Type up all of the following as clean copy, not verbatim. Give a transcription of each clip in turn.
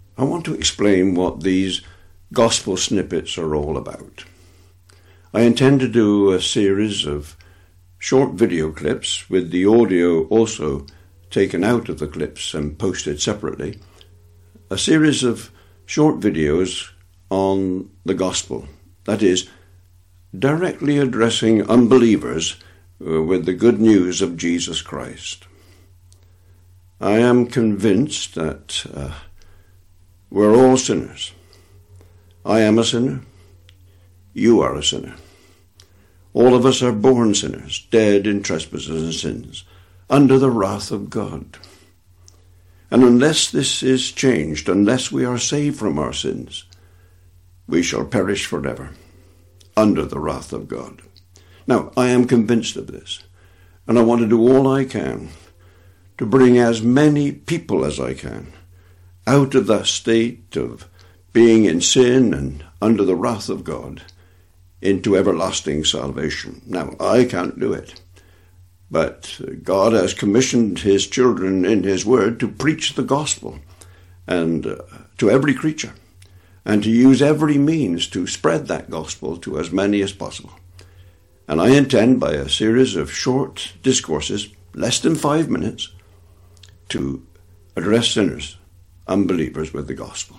I want to explain what these gospel snippets are all about. I intend to do a series of short video clips with the audio also taken out of the clips and posted separately. A series of short videos on the gospel, that is, directly addressing unbelievers with the good news of Jesus Christ. I am convinced that we're all sinners. I am a sinner. You are a sinner. All of us are born sinners, dead in trespasses and sins, under the wrath of God. And unless this is changed, unless we are saved from our sins, we shall perish forever, under the wrath of God. Now, I am convinced of this, and I want to do all I can to bring as many people as I can out of that state of being in sin and under the wrath of God into everlasting salvation. Now, I can't do it, but God has commissioned his children in his word to preach the gospel and to every creature, and to use every means to spread that gospel to as many as possible. And I intend, by a series of short discourses, less than 5 minutes, to address sinners, unbelievers, with the gospel.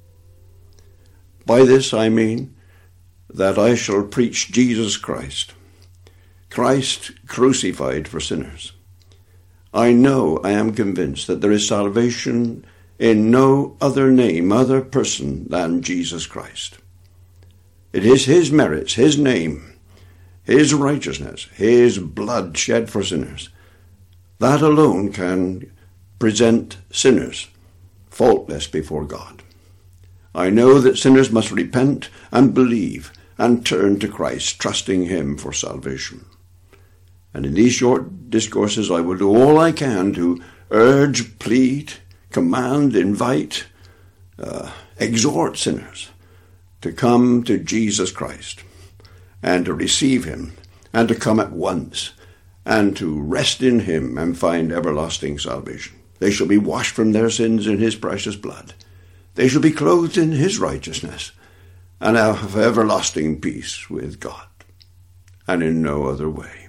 By this I mean that I shall preach Jesus Christ, Christ crucified for sinners. I am convinced that there is salvation in no other name, other person than Jesus Christ. It is his merits, his name, his righteousness, his blood shed for sinners. That alone can present sinners faultless before God. I know that sinners must repent and believe and turn to Christ, trusting him for salvation. And in these short discourses I will do all I can to urge, plead, command, invite, exhort sinners to come to Jesus Christ and to receive him and to come at once and to rest in him and find everlasting salvation. They shall be washed from their sins in his precious blood. They shall be clothed in his righteousness and have everlasting peace with God, and in no other way.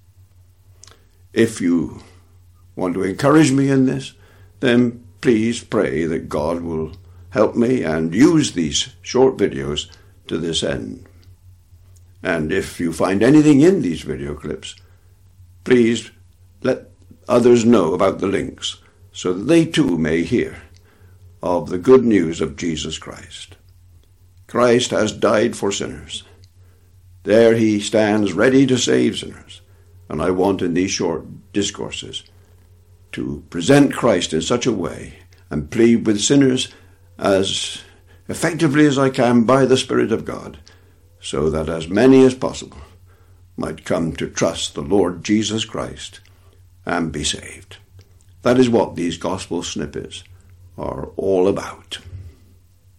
If you want to encourage me in this, then please pray that God will help me and use these short videos to this end. And if you find anything in these video clips, please let others know about the links so that they too may hear of the good news of Jesus Christ. Christ has died for sinners. There he stands ready to save sinners. And I want in these short discourses to present Christ in such a way and plead with sinners as effectively as I can by the Spirit of God, so that as many as possible might come to trust the Lord Jesus Christ and be saved. That is what these gospel snippets are all about.